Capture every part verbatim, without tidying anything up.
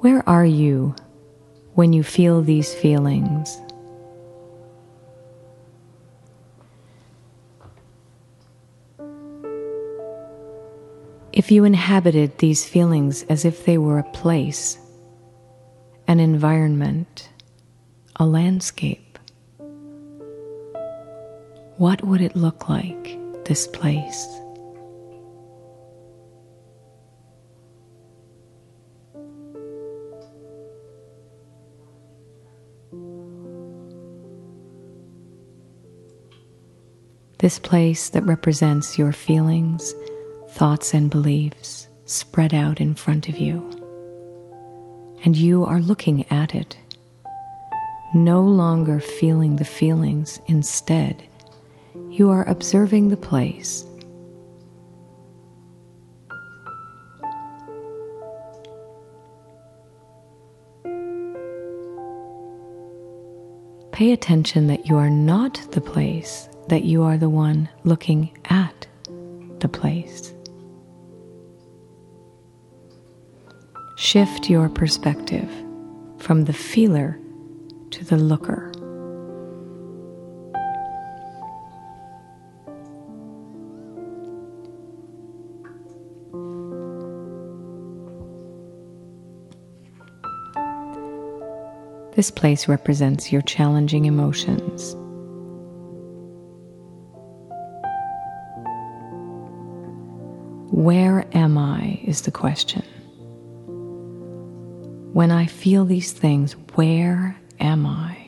Where are you when you feel these feelings? If you inhabited these feelings as if they were a place, an environment, a landscape, what would it look like, this place? This place that represents your feelings, thoughts, and beliefs spread out in front of you. And you are looking at it, no longer feeling the feelings. Instead, you are observing the place. Pay attention that you are not the place, that you are the one looking at the place. Shift your perspective from the feeler to the looker. This place represents your challenging emotions. Where am I is the question. When I feel these things, where am I?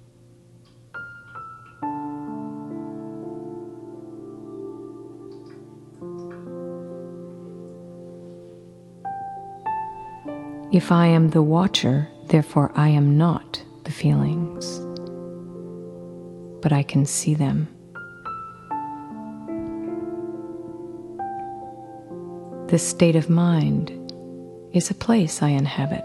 If I am the watcher, therefore I am not the feelings, but I can see them. This state of mind is a place I inhabit.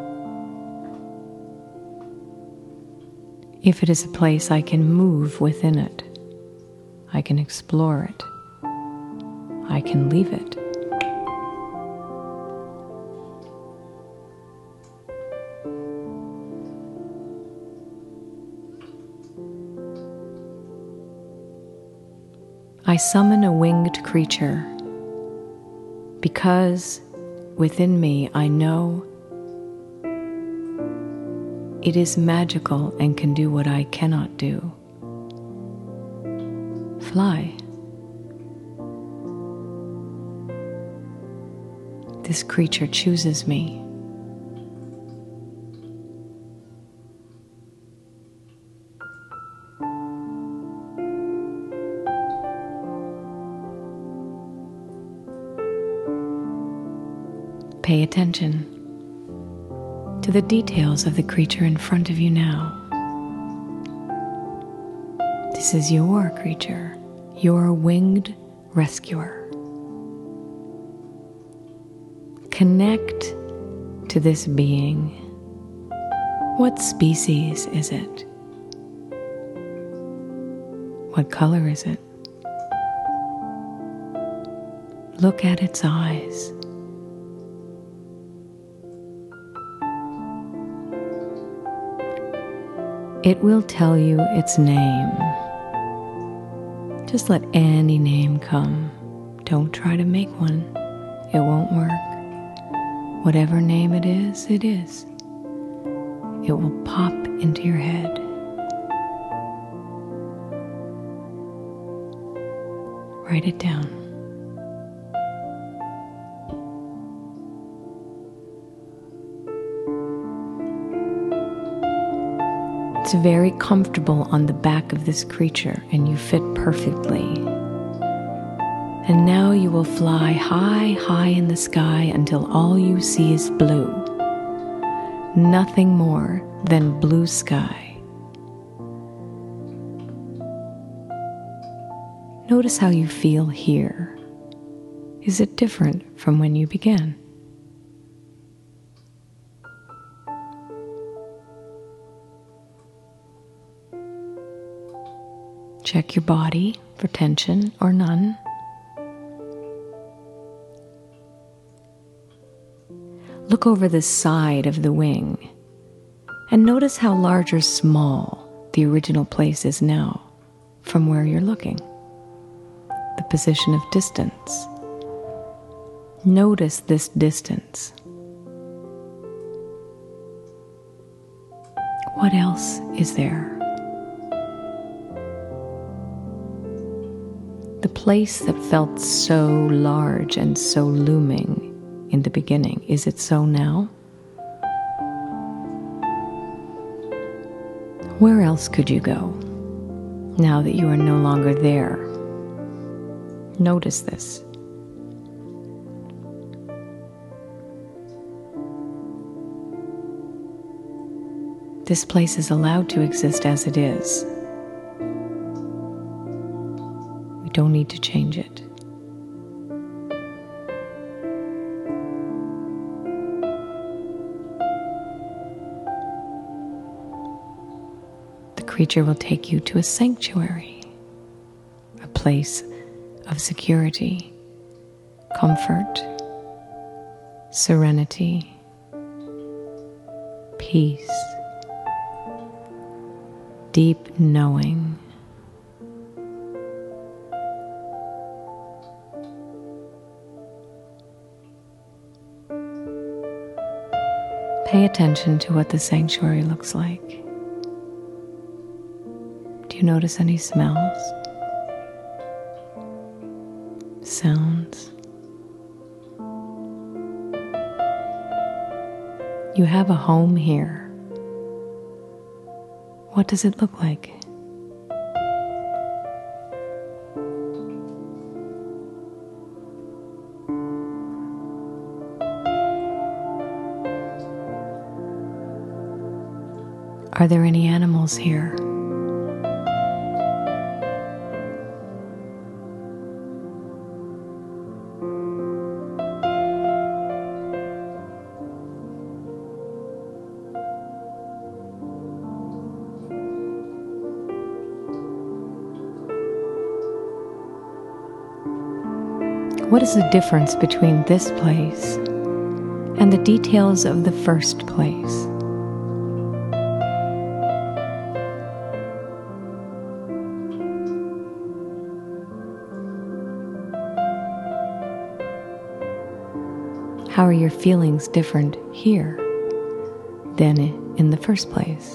If it is a place, I can move within it. I can explore it. I can leave it. I summon a winged creature because within me I know it is magical and can do what I cannot do. Fly. This creature chooses me. Pay attention to the details of the creature in front of you now. This is your creature, your winged rescuer. Connect to this being. What species is it? What color is it? Look at its eyes. It will tell you its name. Just let any name come. Don't try to make one. It won't work. Whatever name it is, it is. It will pop into your head. Write it down. It's very comfortable on the back of this creature, and you fit perfectly. And now you will fly high, high in the sky until all you see is blue. Nothing more than blue sky. Notice how you feel here. Is it different from when you began? Check your body for tension or none. Look over the side of the wing and notice how large or small the original place is now from where you're looking. The position of distance. Notice this distance. What else is there? The place that felt so large and so looming in the beginning, is it so now? Where else could you go now that you are no longer there? Notice this. This place is allowed to exist as it is. We don't need to change it. The creature will take you to a sanctuary, a place of security, comfort, serenity, peace, deep knowing. Pay attention to what the sanctuary looks like. Do you notice any smells? Sounds? You have a home here. What does it look like? Are there any animals here? What is the difference between this place and the details of the first place? How are your feelings different here than in the first place?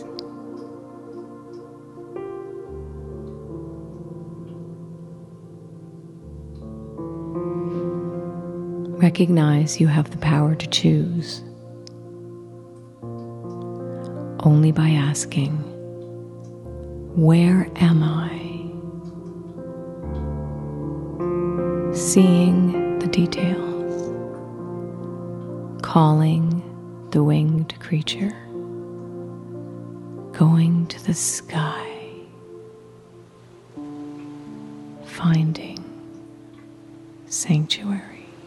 Recognize you have the power to choose only by asking, where am I? Seeing the details, calling the winged creature, going to the sky, finding sanctuary.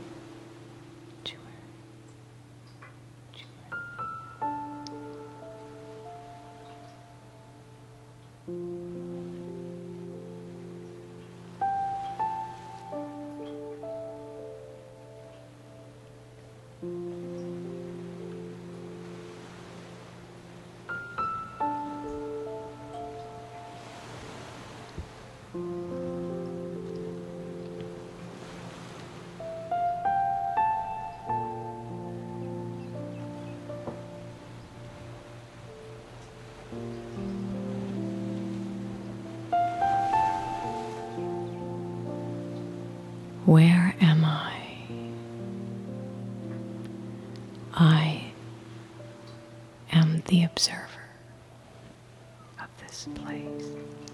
Where am I? I am the observer of this place.